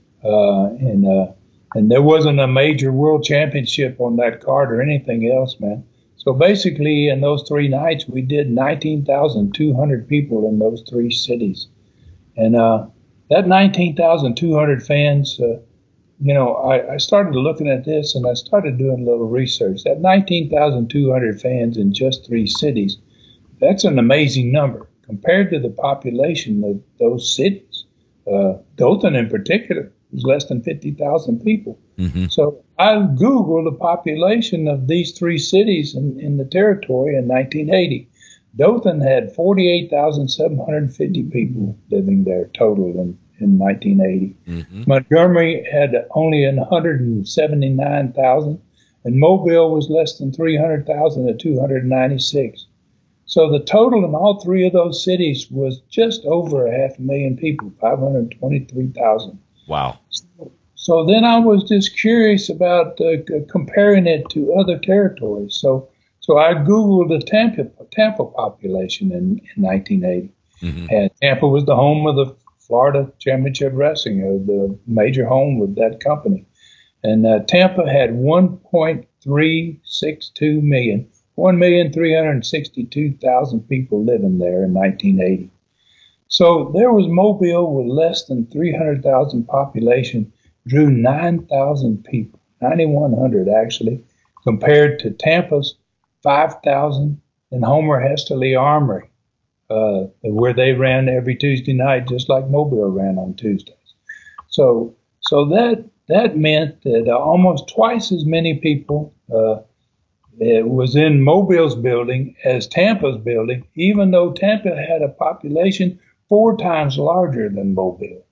and there wasn't a major world championship on that card or anything else, man. So basically, in those 3 nights, we did 19,200 people in those 3 cities, and that 19,200 fans. I started looking at this, and I started doing a little research. That 19,200 fans in just 3 cities, that's an amazing number compared to the population of those cities. Dothan in particular was less than 50,000 people. Mm-hmm. So I Googled the population of these 3 cities in the territory in 1980. Dothan had 48,750 people living there total in 1980. Mm-hmm. Montgomery had only 179,000, and Mobile was less than 300,000 at 296. So the total in all 3 of those cities was just over 500,000 people, 523,000. Wow. So then I was just curious about comparing it to other territories. So I Googled the Tampa population in 1980. Mm-hmm. And Tampa was the home of the Florida Championship Wrestling, the major home with that company. And Tampa had 1.362 million, 1,362,000 people living there in 1980. So there was Mobile with less than 300,000 population, drew 9,000 people, 9,100 actually, compared to Tampa's 5,000 and Homer Hesterly Armory, where they ran every Tuesday night, just like Mobile ran on Tuesdays. So that meant that almost twice as many people was in Mobile's building as Tampa's building, even though Tampa had a population 4 times larger than Mobile.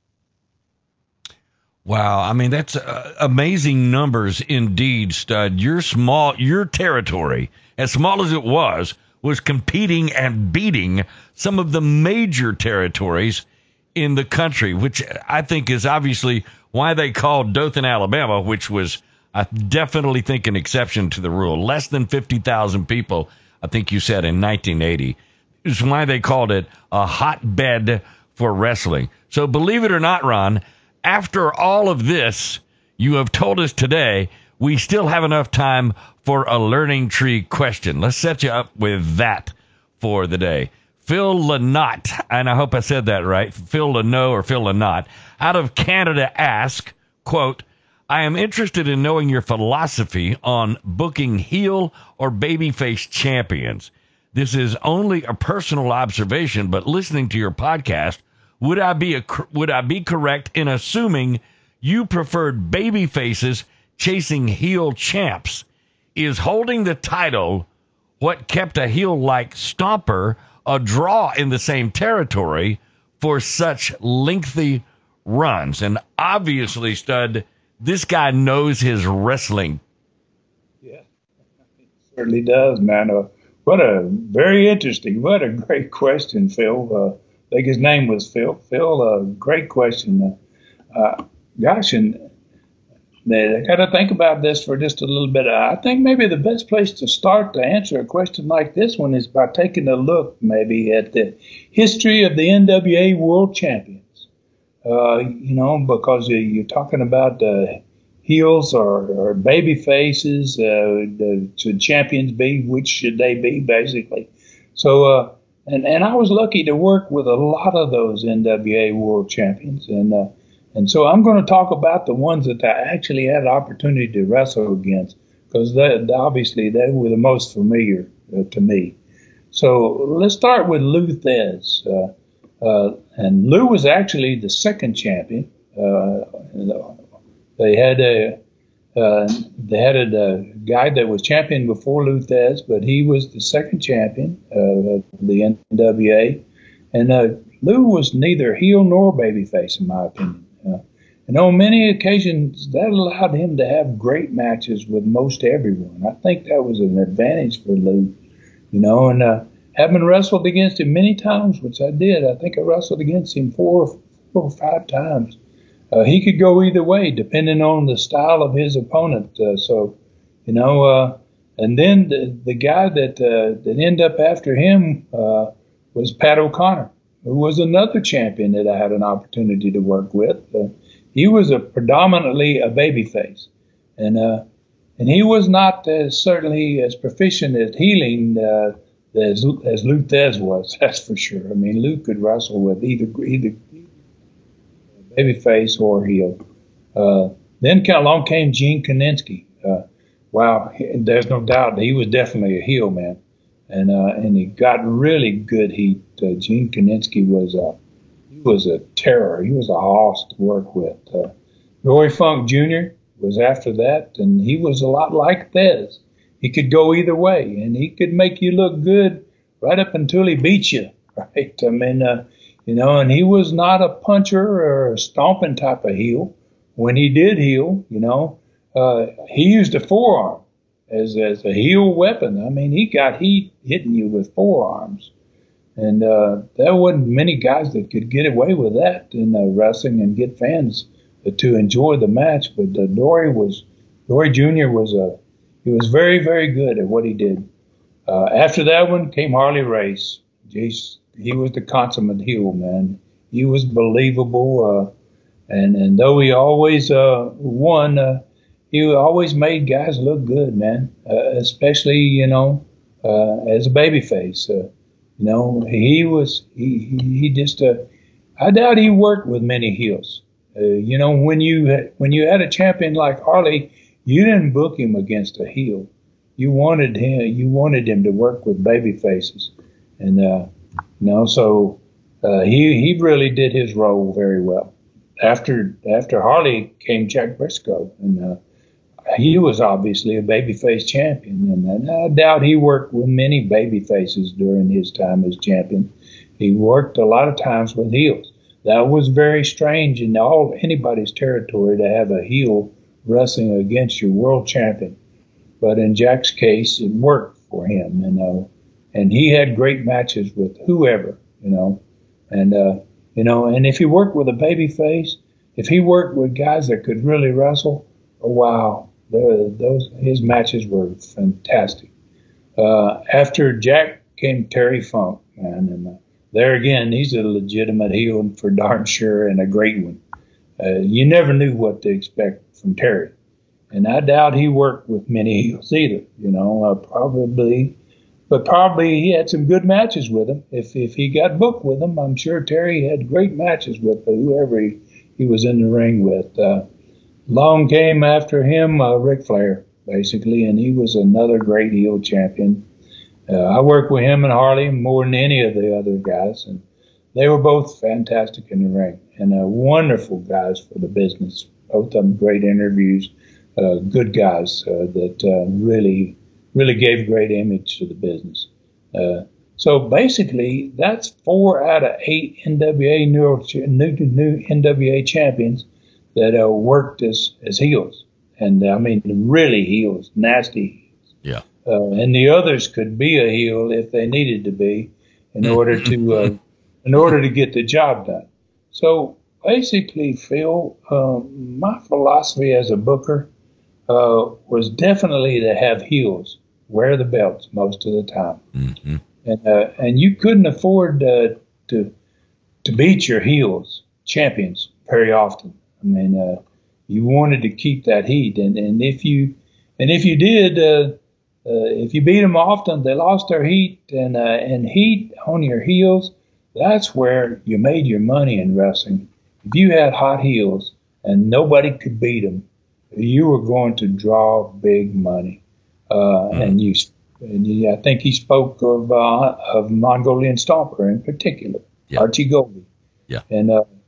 Wow, I mean, that's amazing numbers indeed, Stud. Your territory, as small as it was competing and beating some of the major territories in the country, which I think is obviously why they called Dothan, Alabama, which was, I definitely think, an exception to the rule. Less than 50,000 people. I think you said in 1980. Is why they called it a hotbed for wrestling. So believe it or not, Ron, after all of this you have told us today, we still have enough time for a learning tree question. Let's set you up with that for the day. Phil Lynott, and I hope I said that right, Phil Lynott or Phil Lynott, out of Canada asks, quote, I am interested in knowing your philosophy on booking heel or babyface champions. This is only a personal observation, but listening to your podcast, would I be correct in assuming you preferred baby faces chasing heel champs? Is holding the title what kept a heel like Stomper a draw in the same territory for such lengthy runs? And obviously, Stud, this guy knows his wrestling. Yeah, he certainly does, man. What a very interesting, what a great question, Phil. I think his name was Phil. Phil, great question. Gosh, and I got to think about this for just a little bit. I think maybe the best place to start to answer a question like this one is by taking a look maybe at the history of the NWA World Champions. Because you're talking about heels or baby faces, should champions be? Which should they be, basically? So, and I was lucky to work with a lot of those NWA World Champions, and so I'm going to talk about the ones that I actually had an opportunity to wrestle against, because obviously they were the most familiar to me. So let's start with Lou Thesz. And Lou was actually the second champion. They had a guy that was champion before Lou Thesz, but he was the second champion of the NWA. And Lou was neither heel nor babyface, in my opinion. And on many occasions, that allowed him to have great matches with most everyone. I think that was an advantage for Lou, and having wrestled against him many times, which I did. I think I wrestled against him four or five times. He could go either way, depending on the style of his opponent. And then the guy that ended up after him was Pat O'Connor, who was another champion that I had an opportunity to work with. He was predominantly a babyface, and he was not certainly as proficient at healing as Lou Thesz was. That's for sure. I mean, Lou could wrestle with either babyface or heel. Then along came Gene Kiniski. Wow, there's no doubt he was definitely a heel, man, and he got really good heat. Gene Kiniski was a terror. He was a hoss to work with. Roy Funk Jr. was after that, and he was a lot like Thesz. He could go either way, and he could make you look good right up until he beat you, right? I mean, and he was not a puncher or a stomping type of heel. When he did heel, he used a forearm as a heel weapon. I mean, he got heat hitting you with forearms. And there wasn't many guys that could get away with that in wrestling and get fans to enjoy the match. But Dory Jr. he was very, very good at what he did. After that one came Harley Race. Jeez, he was the consummate heel, man. He was believable. And though he always won, he always made guys look good, man. Especially, as a babyface. He just, I doubt he worked with many heels. When you had a champion like Harley, you didn't book him against a heel. You wanted him to work with baby faces. And, so he really did his role very well. After Harley came Jack Briscoe, and he was obviously a babyface champion, and I doubt he worked with many babyfaces during his time as champion. He worked a lot of times with heels. That was very strange in anybody's territory to have a heel wrestling against your world champion. But in Jack's case, it worked for him, and he had great matches with whoever, and if he worked with a babyface, if he worked with guys that could really wrestle, oh wow. His matches were fantastic. After Jack came Terry Funk, man, and there again, he's a legitimate heel for darn sure and a great one. You never knew what to expect from Terry. And I doubt he worked with many heels either, probably he had some good matches with him. If he got booked with them, I'm sure Terry had great matches with whoever he was in the ring with. Long came after him, Ric Flair, basically, and he was another great heel champion. I worked with him and Harley more than any of the other guys, and they were both fantastic in the ring and wonderful guys for the business. Both of them great interviews, good guys that really gave great image to the business. So basically, that's 4 out of 8 NWA new NWA champions that worked as heels, and I mean really heels, nasty. Yeah. And the others could be a heel if they needed to be in order to get the job done. So basically, Phil, my philosophy as a booker was definitely to have heels wear the belts most of the time, and you couldn't afford to beat your heels champions very often. I mean, you wanted to keep that heat, and if you did. If you beat them often, they lost their heat, and heat on your heels, that's where you made your money in wrestling. If you had hot heels and nobody could beat them, you were going to draw big money. I think he spoke of Mongolian Stomper in particular, Archie Goldie. Yeah. And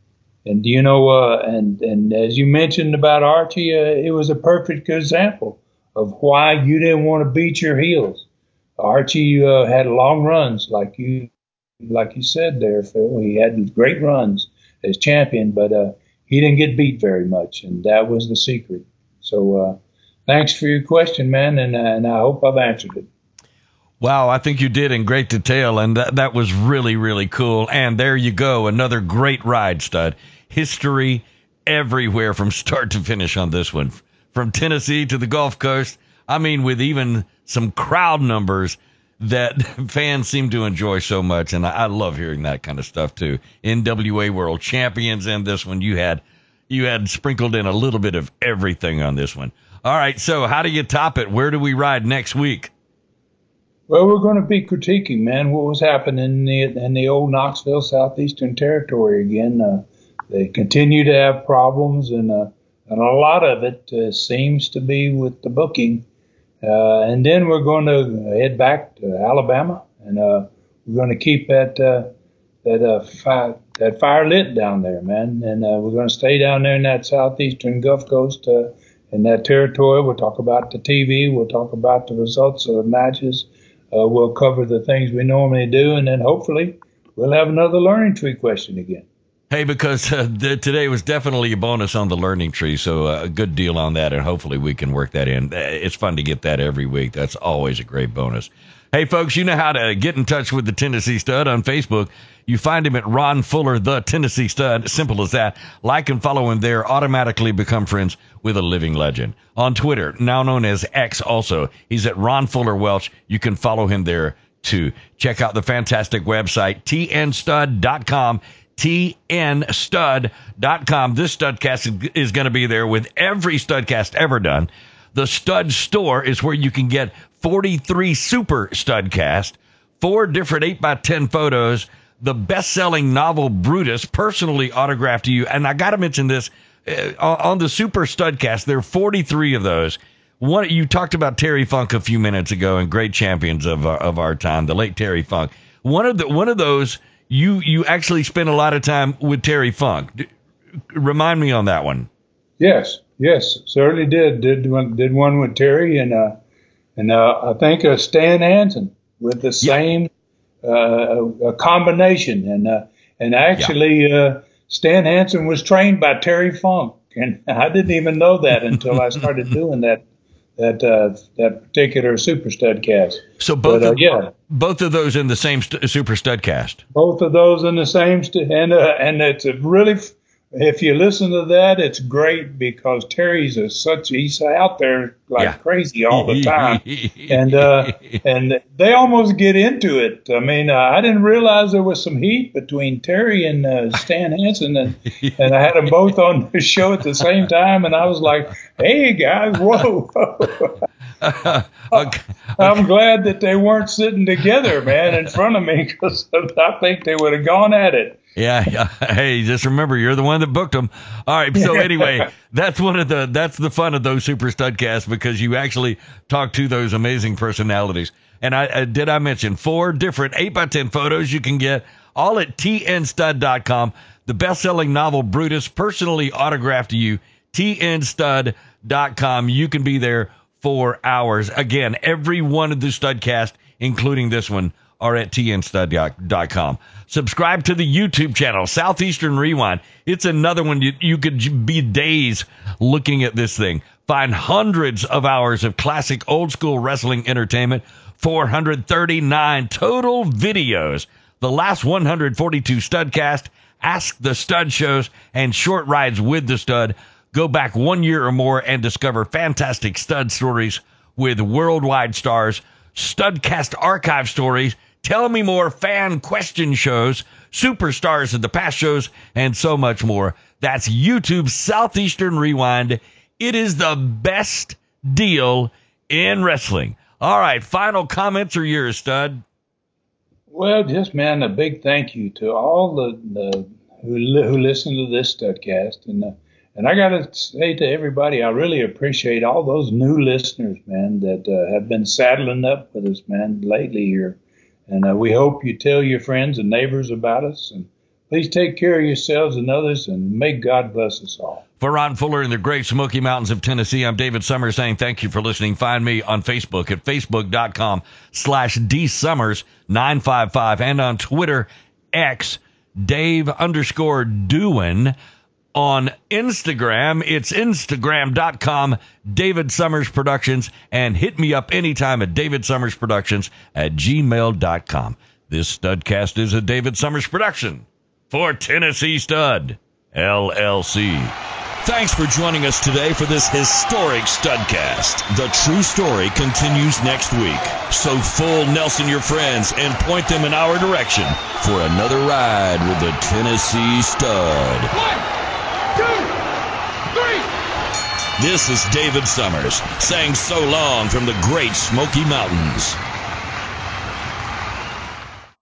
as you mentioned about Archie, it was a perfect example of why you didn't want to beat your heels. Archie had long runs, like you said there, Phil. He had great runs as champion, but he didn't get beat very much, and that was the secret. So thanks for your question, man, and I hope I've answered it. Wow, I think you did in great detail, and that was really, really cool. And there you go, another great ride, Stud. History everywhere from start to finish on this one. From Tennessee to the Gulf Coast, I mean, with even some crowd numbers that fans seem to enjoy so much, and I love hearing that kind of stuff too. NWA World Champions, and this one you had sprinkled in a little bit of everything on this one. All right, so how do you top it? Where do we ride next week? Well, we're going to be critiquing, man, what was happening in the old Knoxville Southeastern Territory again. They continue to have problems, and a lot of it seems to be with the booking. And then we're going to head back to Alabama, and we're going to keep that fire lit down there, man. And we're going to stay down there in that southeastern Gulf Coast, in that territory. We'll talk about the TV. We'll talk about the results of the matches. We'll cover the things we normally do, and then hopefully we'll have another learning tree question again. Hey, because today was definitely a bonus on the learning tree, so a good deal on that, and hopefully we can work that in. It's fun to get that every week. That's always a great bonus. Hey, folks, you know how to get in touch with the Tennessee Stud on Facebook. You find him at Ron Fuller, the Tennessee Stud. Simple as that. Like and follow him there. Automatically become friends with a living legend. On Twitter, now known as X also, he's at Ron Fuller Welch. You can follow him there, too. Check out the fantastic website, tnstud.com. tnstud.com. This Studcast is going to be there with every Studcast ever done. The Stud Store is where you can get 43 Super Studcast, 4 different 8x10 photos, the best-selling novel Brutus, personally autographed to you. And I got to mention this, on the Super Studcast, there are 43 of those. One, you talked about Terry Funk a few minutes ago, and great champions of our time, the late Terry Funk. One of those, you actually spent a lot of time with Terry Funk. Remind me on that one. Yes, certainly did. Did one with Terry, and I think Stan Hansen with the same combination, and actually Stan Hansen was trained by Terry Funk, and I didn't even know that until I started doing that particular Super Studcast. So both of those in the same Super Studcast. Both of those in the same, and it's a really if you listen to that, it's great because Terry's he's out there like crazy all the time, and they almost get into it. I mean, I didn't realize there was some heat between Terry and Stan Hansen, and I had them both on the show at the same time, and I was like, "Hey guys, whoa!" I'm glad that they weren't sitting together, man, in front of me, because I think they would have gone at it. Yeah. Hey, just remember, you're the one that booked them. All right. So anyway, that's the fun of those Super Studcasts, because you actually talk to those amazing personalities. And I mention 4 different 8x10 photos you can get all at tnstud.com. The best-selling novel Brutus, personally autographed to you, tnstud.com. You can be there for hours. Again, every one of the Studcasts, including this one, are at tnstud.com. Subscribe to the YouTube channel, Southeastern Rewind. It's another one you could be days looking at this thing. Find hundreds of hours of classic old school wrestling entertainment, 439 total videos. The last 142 Studcast, Ask the Stud shows, and short rides with the Stud. Go back 1 year or more and discover fantastic stud stories with worldwide stars, Studcast archive stories, Tell Me More fan question shows, superstars of the past shows, and so much more. That's YouTube Southeastern Rewind. It is the best deal in wrestling. All right, final comments are yours, Stud. Well, just, man, a big thank you to all the who listen to this Studcast, and I got to say to everybody, I really appreciate all those new listeners, man, that have been saddling up with us, man, lately here. And we hope you tell your friends and neighbors about us. And please take care of yourselves and others, and may God bless us all. For Ron Fuller in the Great Smoky Mountains of Tennessee, I'm David Summers saying thank you for listening. Find me on Facebook at facebook.com/DSummers955 and on Twitter, X, Dave_Doin. On Instagram, it's Instagram.com, David Summers Productions, and hit me up anytime at DavidSummersProductions@gmail.com. This Studcast is a David Summers production for Tennessee Stud, LLC. Thanks for joining us today for this historic Studcast. The true story continues next week. So full Nelson your friends and point them in our direction for another ride with the Tennessee Stud. 1, 2, 3. This is David Summers saying so long from the Great Smoky Mountains.